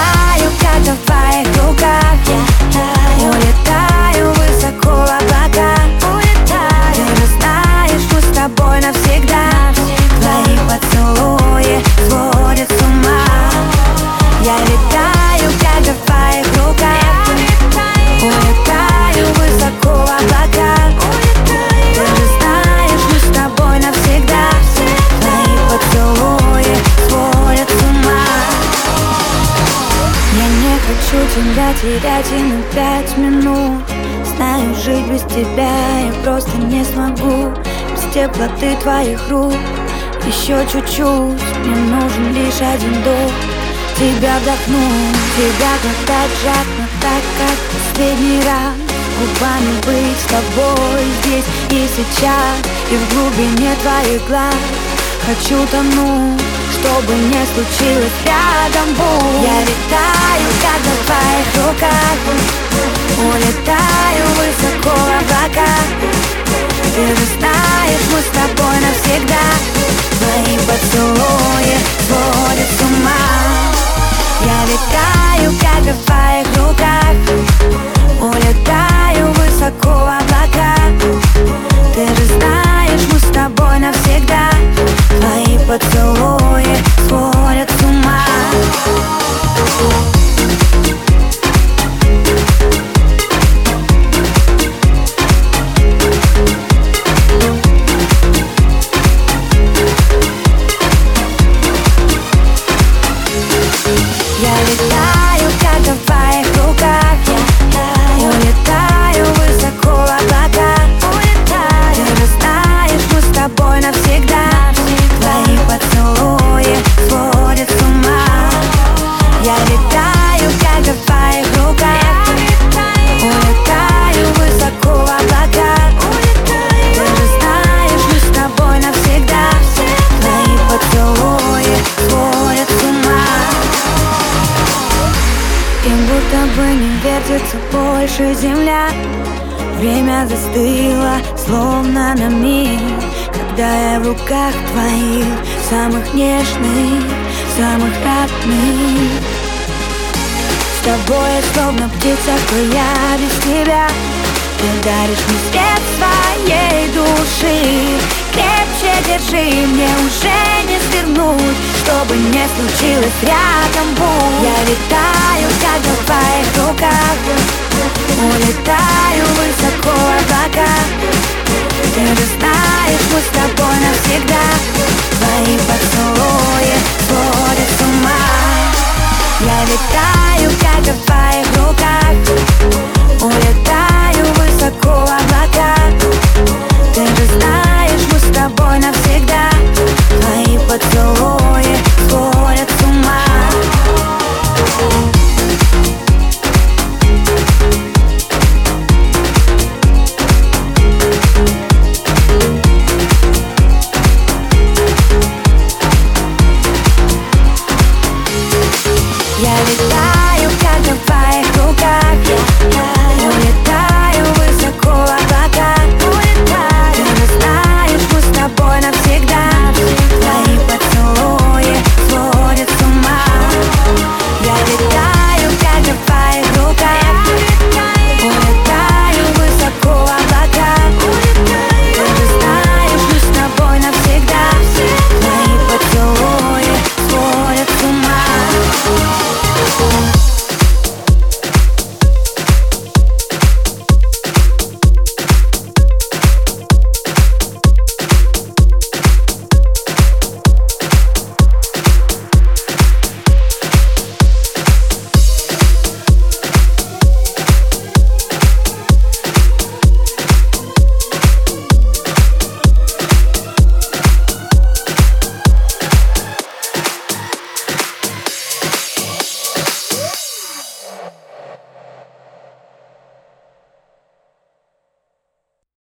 летаю, как в твоих руках. Я улетаю высоко в облака. Ты же знаешь, мы с тобой навсегда. Твои поцелуи сводят с ума. Я летаю, как в твоих руках. Улетаю высоко в облака. Ты же знаешь, мы с тобой навсегда. Твои поцелуи сводят с ума. Я не хочу тебя терять и на 5 минут. Знаю, жить без тебя я просто не смогу. Без теплоты твоих рук еще чуть-чуть. Мне нужен лишь один вдох. Тебя вдохнуть, тебя глотать жадно, так как в последний раз. Губами быть с тобой здесь и сейчас. И в глубине твоих глаз хочу тонуть, чтобы не случилось рядом будь. Я летаю, как в твоих руках. Улетаю высоко в облака. Ты же знаешь, мы с тобой навсегда. Твои поцелуи сводят с ума. Я летаю, как в твоих руках. Улетаю высоко в облака. Ты же знаешь, мы с тобой навсегда. Твои поцелуи сводят с ума. Я летаю, как в твоих руках. Улетаю высоко в облака. Ты же знаешь, мы с тобой навсегда. Твои поцелуи сводят с ума. Я летаю, как в твоих руках. Улетаю высоко в облака. Ты же знаешь, мы с тобой навсегда. Твои поцелуи сводят с ума. И будто бы не вертится больше земля. Время застыло, словно на миг, когда я в руках твоих, самых нежных, самых родных. С тобой я словно птица, я без тебя. Ты даришь мне свет своей души. Крепче держи, мне уже не свернуть, чтобы не случилось рядом будь. Я летаю, как в твоих руках. Улетаю высоко в облака. Ты же знаешь, мы с тобой навсегда. Твои поцелуи сводят с ума. Я летаю, как в твоих руках. Улетаю высоко в облака. Ты же знаешь, мы с тобой навсегда. Твои поцелуи сводят с ума. Я летаю, как в твоих руках.